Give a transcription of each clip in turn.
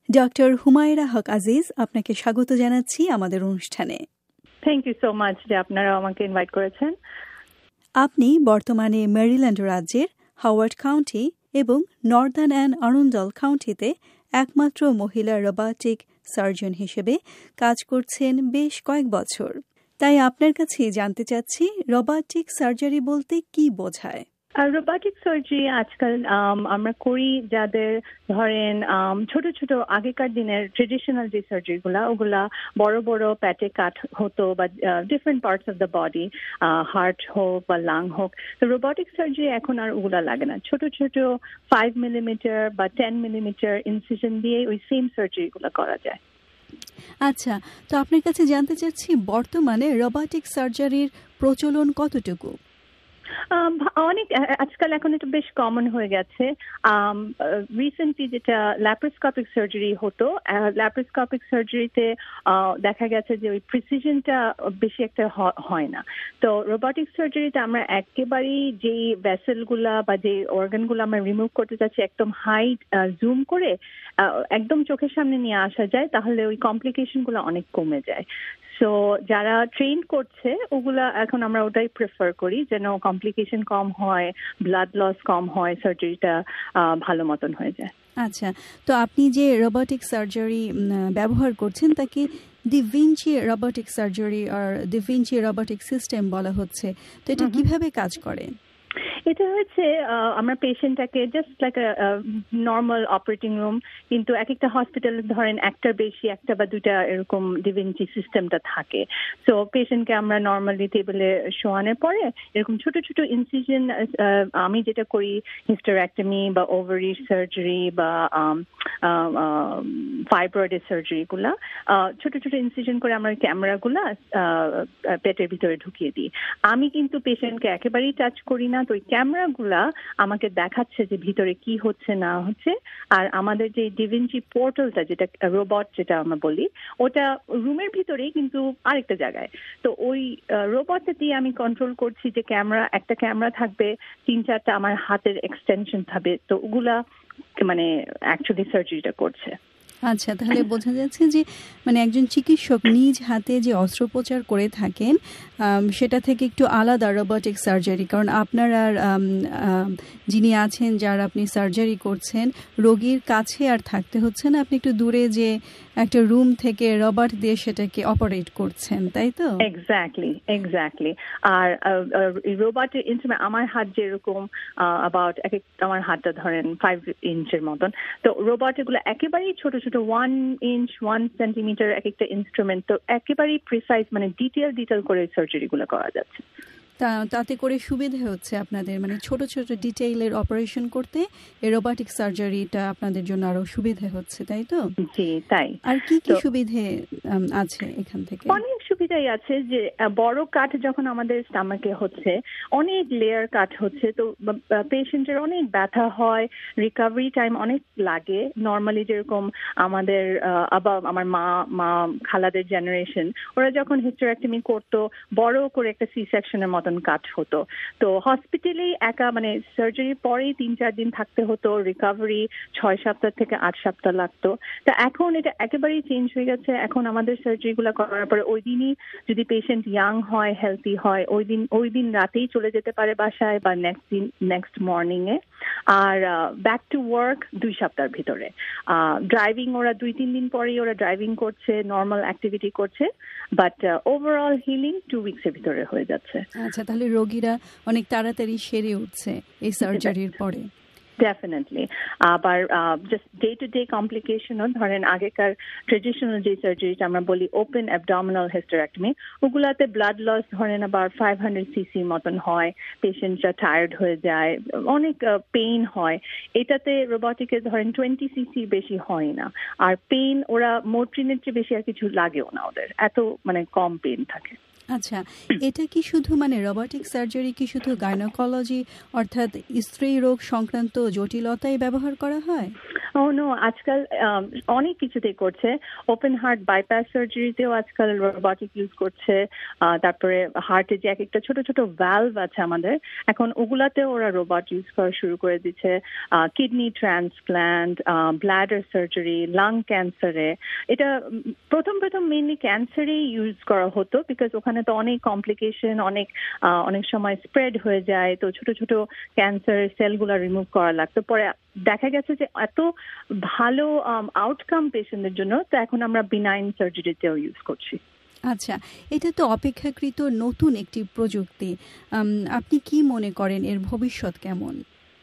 Doctor Humayra Haque Aziz, আপনাকে স্বাগত জানাচ্ছি আমাদের অনুষ্ঠানে। থ্যাংক ইউ সো মাচ যে আপনারা আমাকে ইনভাইট করেছেন। আপনি বর্তমানে মেরিল্যান্ড রাজ্যের হাওয়ার্ড কাউন্টি এবং নর্দার্ন অ্যান্ড আরুন্ডেল কাউন্টিতে একমাত্র মহিলা রোবটিক সার্জন হিসেবে কাজ করছেন বেশ কয়েক বছর। তাই আপনার কাছে জানতে চাচ্ছি, রোবটিক সার্জারি বলতে কি বোঝায়? রোবটিক সার্জারি আজকাল আমরা করি যাদের ধরেন ছোট ছোট আগেকার দিনের ট্রেডিশনাল যে সার্জারিগুলা, ওগুলা বড় বড় প্যাটে কাট হতো বা different parts of the body, heart হোক বা লাং হোক। তো রোবটিক সার্জারি এখন আর ওগুলা লাগে না, ছোট ছোট 5 মিলিমিটার বা 10 মিলিমিটার ইনসিশন দিয়ে ওই সেম সার্জারিগুলো করা যায়। আচ্ছা, তো আপনার কাছে জানতে চাচ্ছি, বর্তমানে রোবটিক সার্জারির প্রচলন কতটুকু? অনেক, আজকাল এখন এটা বেশ কমন হয়ে গেছে। রিসেন্টলি যেটা ল্যাপ্রোস্কোপিক সার্জারি হতো, ল্যাপ্রোস্কোপিক সার্জারিতে দেখা গেছে যে ওই প্রিসিশনটা বেশি একটা হয় না। তো রোবটিক সার্জারিতে আমরা একেবারেই যেই ভেসেলগুলা বা যে অর্গানগুলো আমরা রিমুভ করতে চাচ্ছি একদম হাইট জুম করে একদম চোখের সামনে নিয়ে আসা যায়, তাহলে ওই কমপ্লিকেশনগুলো অনেক কমে যায়। সো যারা ট্রেন করছে ওগুলা এখন আমরা ওটাই প্রেফার করি, যেন কমপ্লিকেশন কম হয়, ব্লাড লস কম হয়, সার্জারিটা ভালো মতন হয়ে যায়। আচ্ছা, তো আপনি যে রোবটিক সার্জারি ব্যবহার করছেন তাকে ডি ভিঞ্চি রোবটিক সার্জারি আর ডি ভিঞ্চি রোবটিক সিস্টেম বলা হচ্ছে, তো এটা কিভাবে কাজ করে? এটা হচ্ছে আমরা পেশেন্টটাকে just like normal operating room, কিন্তু এক একটা হসপিটালে ধরেন একটার বেশি, একটা বা দুইটা এরকম ডিভিনচি সিস্টেমটা থাকে। সো পেশেন্টকে আমরা নর্মালি টেবিলে শোয়ানোর পরে এরকম ছোট ছোট ইনসিশন, আমি যেটা করি হিস্টেরেক্টমি বা ওভারি সার্জারি বা ফাইব্রয়েডের সার্জারিগুলা, ছোট ছোট ইনসিশন করে আমরা ক্যামেরাগুলা পেটের ভিতরে ঢুকিয়ে দিই। আমি কিন্তু পেশেন্টকে একেবারেই টাচ করি না, তো ওই ক্যামেরাগুলা আমাকে দেখাচ্ছে যে ভিতরে কি হচ্ছে না হচ্ছে। আর আমাদের যে ডিভিনচি পোর্টালটা, যেটা রোবট যেটা আমরা বলি, ওটা রুমের ভিতরেই কিন্তু আরেকটা জায়গায়। তো ওই রোবটটা দিয়ে আমি কন্ট্রোল করছি যে একটা ক্যামেরা থাকবে, 3-4টা আমার হাতের এক্সটেনশন থাকবে, তো ওগুলা মানে অ্যাকচুয়ালি সার্জারিটা করছে। আচ্ছা, তাহলে বোঝা যাচ্ছে যে মানে একজন চিকিৎসক নিজ হাতে যে অস্ত্রোপচার করে থাকেন সেটা থেকে একটু আলাদা রোবটিক সার্জারি, কারণ আপনার আর যিনি আছেন যার আপনি সার্জারি করছেন রোগীর কাছে আর থাকতে হচ্ছে না, আপনি একটু দূরে যে একটা রুম থেকে রোবট দিয়ে সেটাকে অপারেট করছেন, তাই তো? এক্স্যাক্টলি। আর রোবটের ইনস্ট্রুমেন্ট আমার হাত যেরকম অ্যাবাউট আমার হাতটা ধরেন 5 ইঞ্চের মতন, তো রোবট এগুলো একেবারেই ছোট ছোট 1 ইঞ্চ 1 সেন্টিমিটার এক একটা ইনস্ট্রুমেন্ট, তো একেবারেই প্রিসাইজ, মানে ডিটেল করে সার্জারিগুলো করা যাচ্ছে। তাতে করে সুবিধা হচ্ছে আপনাদের, মানে ছোট ছোট ডিটেইলের অপারেশন করতে এই রোবটিক সার্জারিটা আপনাদের জন্য আরো সুবিধা হচ্ছে, তাই তো? জি, তাই। আর কি কি সুবিধে আছে এখান থেকে? অনেক সুবিধাই আছে, যে বড় কাট যখন আমাদের স্টামাকে হচ্ছে, অনেক লেয়ার কাট হচ্ছে, তো পেশেন্টের অনেক ব্যথা হয়, রিকভারি টাইম অনেক লাগে। নর্মালি যেরকম আমাদের আমার মা খালাদের জেনারেশন, ওরা যখন হিস্টেরেক্টমি করতো বড় করে একটা সি সেকশনের মতন কাট হতো, তো হসপিটালেই মানে সার্জারির পরেই 3-4 দিন থাকতে হতো, রিকভারি 6 সপ্তাহ থেকে 8 সপ্তাহ লাগতো। তা এখন এটা একেবারেই চেঞ্জ হয়ে গেছে। এখন আমাদের সার্জারিগুলো করার পরে ওই দিনই যদি পেশেন্ট ইয়াং হয়, হেলদি হয়, ওই দিন রাতেই চলে যেতে পারে বাসায়, বা নেক্সট মর্নিং এ। আর ব্যাক টু ওয়ার্ক 2 সপ্তাহের ভিতরে। ড্রাইভিং ওরা 2-3 দিন পরেই ওরা ড্রাইভিং করছে, নর্মাল অ্যাক্টিভিটি করছে, বাট ওভারঅল হিলিং 2 উইকসের ভিতরে হয়ে যাচ্ছে। আচ্ছা, তাহলে রোগীরা অনেক তাড়াতাড়ি সেরে উঠছে এই সার্জারির পরে। ডেফিনেটলি। আবার জাস্ট ডে টু ডে কমপ্লিকেশনও, ধরেন আগেকার ট্রেডিশনাল যে সার্জারিটা আমরা বলি ওপেন অ্যাবডোমিনাল হিস্টেরেক্টমি, ওগুলাতে ব্লাড লস ধরেন আবার 500 সিসি মতন হয়, পেশেন্টরা টায়ার্ড হয়ে যায়, অনেক পেইন হয়। এটাতে রোবটিকে ধরেন 20 সিসি বেশি হয় না, আর পেইন ওরা মোট্রিনের চেয়ে বেশি আর কিছু লাগেও না, ওদের এত মানে কম পেইন থাকে। আচ্ছা, এটা কি শুধু মানে রোবোটিক সার্জারি কি শুধু গাইনোকোলজি অর্থাৎ স্ত্রী রোগ সংক্রান্ত জটিলতায় ব্যবহার করা হয়? নো, আজকাল অনেক কিছুতেই করছে। ওপেন হার্ট বাইপাস সার্জারিতেও আজকাল রোবোটিক ইউজ করছে। তারপরে হার্টে যে এক একটা ছোট ছোট ভ্যালভ আছে আমাদের, এখন ওগুলাতেও ওরা রোবট ইউজ করা শুরু করে দিচ্ছে। Kidney transplant, bladder surgery, lung ক্যান্সারে। এটা প্রথম মেইনলি ক্যান্সারেই ইউজ করা হতো, বিকজ ওখানে তো অনেক কমপ্লিকেশন, অনেক সময় স্প্রেড হয়ে যায়, তো ছোট ছোট ক্যান্সার সেলগুলো রিমুভ করা লাগতো। পরে দেখা গেছে যে এত ভালো আউটকাম পেশেন্টদের জন্য, তো এখন আমরা বিনাইন সার্জারিতেও ইউজ করছি। আচ্ছা, এটা তো অপেক্ষাকৃত নতুন একটি প্রযুক্তি। আপনি কি মনে করেন এর ভবিষ্যৎ কেমন?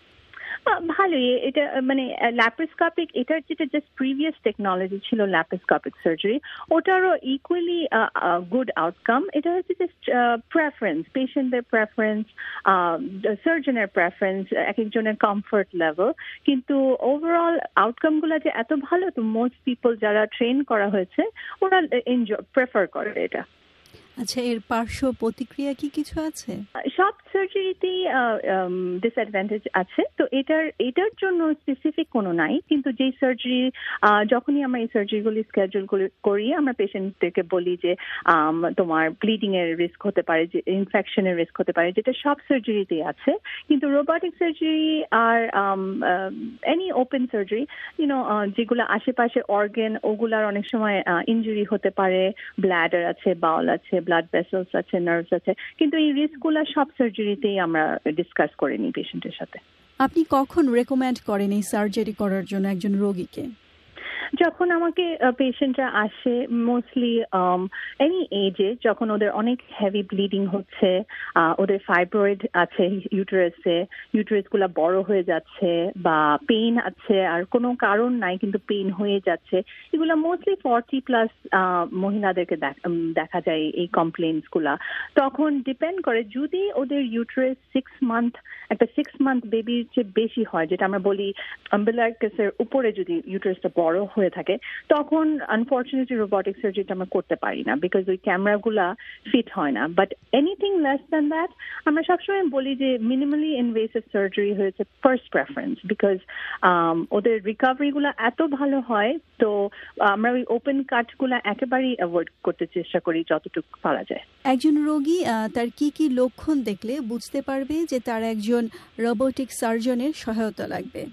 ভালোই। এটা মানে ল্যাপারোস্কোপিক, এটার যেটা জাস্ট প্রিভিয়াস টেকনোলজি ছিল ল্যাপারোস্কোপিক সার্জারি, ওটারও ইকুয়ালি গুড আউটকাম। এটা হচ্ছে জাস্ট প্রেফারেন্স, পেশেন্টদের প্রেফারেন্স, সার্জনের প্রেফারেন্স, এক একজনের কমফোর্ট লেভেল। কিন্তু ওভারঅল আউটকামগুলো যে এত ভালো, তো মোস্ট পিপল যারা ট্রেন করা হয়েছে ওরা প্রেফার করে এটা। আচ্ছা, এর পার্শ্ব প্রতিক্রিয়া কি কিছু আছে? সব সার্জারিতেই ডিসঅ্যাডভান্টেজ আছে, তো এটার জন্য স্পেসিফিক কোনো নাই। কিন্তু যেই সার্জারি, যখনই আমরা এই সার্জারিগুলি স্কেডিউল করি, আমরা পেশেন্টদেরকে বলি যে তোমার ব্লিডিং এর রিস্ক হতে পারে, যে ইনফেকশনের রিস্ক হতে পারে, যেটা সব সার্জারিতেই আছে। কিন্তু রোবোটিক সার্জারি আর এনি ওপেন সার্জারি, যেগুলো আশেপাশে অর্গান, ওগুলার অনেক সময় ইনজুরি হতে পারে। ব্ল্যাডার আছে, বাউল আছে, ব্লাড ভেসেলস আছে, নার্ভস আছে, কিন্তু এই রিস্কগুলো সব সার্জারিতেই আমরা ডিসকাস করে নিই পেশেন্টের সাথে। আপনি কখন রেকমেন্ড করেন এই সার্জারি করার জন্য একজন রোগীকে? যখন আমাকে পেশেন্টরা আসে, মোস্টলি এনি এজে, যখন ওদের অনেক হেভি ব্লিডিং হচ্ছে, ওদের ফাইব্রয়েড আছে ইউটেরাসগুলো বড় হয়ে যাচ্ছে, বা পেইন আছে আর কোনো কারণ নাই কিন্তু পেইন হয়ে যাচ্ছে, এগুলো মোস্টলি 40+ মহিলাদেরকে দেখা যায় এই কমপ্লেন্টসগুলা। তখন ডিপেন্ড করে, যদি ওদের ইউটেরাস 6 মান্থ বেবির চেয়ে বেশি হয়, যেটা আমরা বলি আম্বিলাইকাসের উপরে যদি ইউটেরাসটা বড় হয়ে থাকে, তখন আনফরচুনেটলি রোবোটিক সার্জারিটা আমরা করতে পারি না, বিকজ ওই ক্যামেরাগুলা ফিট হয় না। But anything less than that, আমরা সবসময় বলি যে মিনিমালি ইনভেসিভ সার্জারি হয়েছে ফার্স্ট প্রেফারেন্স, বিকজ ওদের রিকভারিগুলো এত ভালো হয়। তো আমরা ওই ওপেন কাটগুলা একেবারেই অ্যাভয়েড করতে চেষ্টা করি যতটুকু পারা যায়। একজন রোগী তার কি কি লক্ষণ দেখলে বুঝতে পারবে যে তার একজন রোবোটিক সার্জনের সহায়তা লাগবে?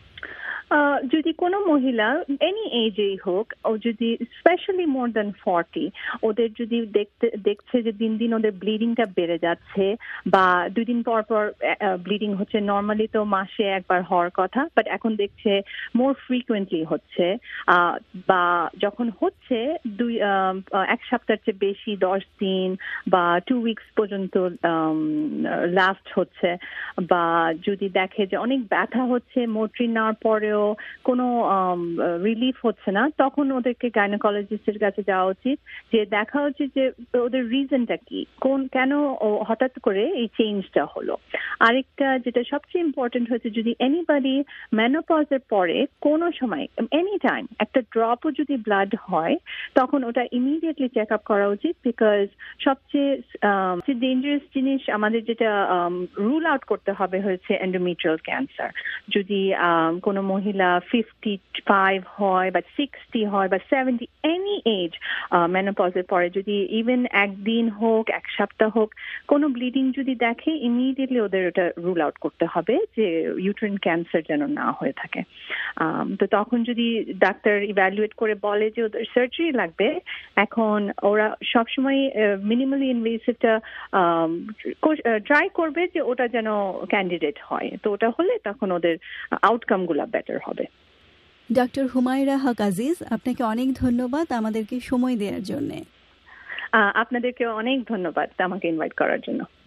যদি কোনো মহিলা এনি এজেই হোক, ও যদি স্পেশালি মোর দ্যান 40, ওদের যদি দেখছে যে দিন দিন ওদের ব্লিডিংটা বেড়ে যাচ্ছে, বা 2 দিন পর পর ব্লিডিং হচ্ছে, নর্মালি তো মাসে একবার হওয়ার কথা, বাট এখন দেখছে মোর ফ্রিকুয়েন্টলি হচ্ছে, বা যখন হচ্ছে 1 সপ্তাহের চেয়ে বেশি, 10 দিন বা 2 উইকস পর্যন্ত লাস্ট হচ্ছে, বা যদি দেখে যে অনেক ব্যথা হচ্ছে, মোট্রিন নেওয়ার পরেও কোনো রিলিফ হচ্ছে না, তখন ওদেরকে গাইনোকোলজিস্টের কাছে যাওয়া উচিত, যে দেখা উচিত যে ওদের রিজনটা কি, কেন হঠাৎ করে এই চেঞ্জটা হলো। আরেকটা যেটা সবচেয়ে ইম্পর্টেন্ট হচ্ছে, যদি এনিবডি মেনোপজের পরে কোনো সময় এনি টাইম একটা ড্রপও যদি ব্লাড হয়, তখন ওটা ইমিডিয়েটলি চেক আপ করা উচিত, বিকজ সবচেয়ে ডেঞ্জারাস জিনিস আমাদের যেটা রুল আউট করতে হবে হচ্ছে এন্ডোমেট্রিয়াল ক্যান্সার। যদি কোনো মহিলা 55 হয় বা 60 হয় বা 70, এনি এজ, মেনোপজের পরে যদি ইভেন একদিন হোক, 1 সপ্তাহ হোক, কোনো ব্লিডিং যদি দেখে, ইমিডিয়েটলি ওদের ওটা রুল আউট করতে হবে যে ইউটেরাইন ক্যান্সার যেন না হয়ে থাকে। তো তখন যদি ডাক্তার ইভ্যালুয়েট করে বলে যে ওদের সার্জারি লাগবে, এখন ওরা সবসময় মিনিমালি ইনভেসিভটা ট্রাই করবে যে ওটা যেন ক্যান্ডিডেট হয়, তো ওটা হলে তখন ওদের আউটকামগুলো বেটার হবে। ডক্টর হুমায়রা হক আজিজ, আপনাকে অনেক ধন্যবাদ আমাদেরকে সময় দেওয়ার জন্য। আপনাদেরকে অনেক ধন্যবাদ আমাকে ইনভাইট করার জন্য।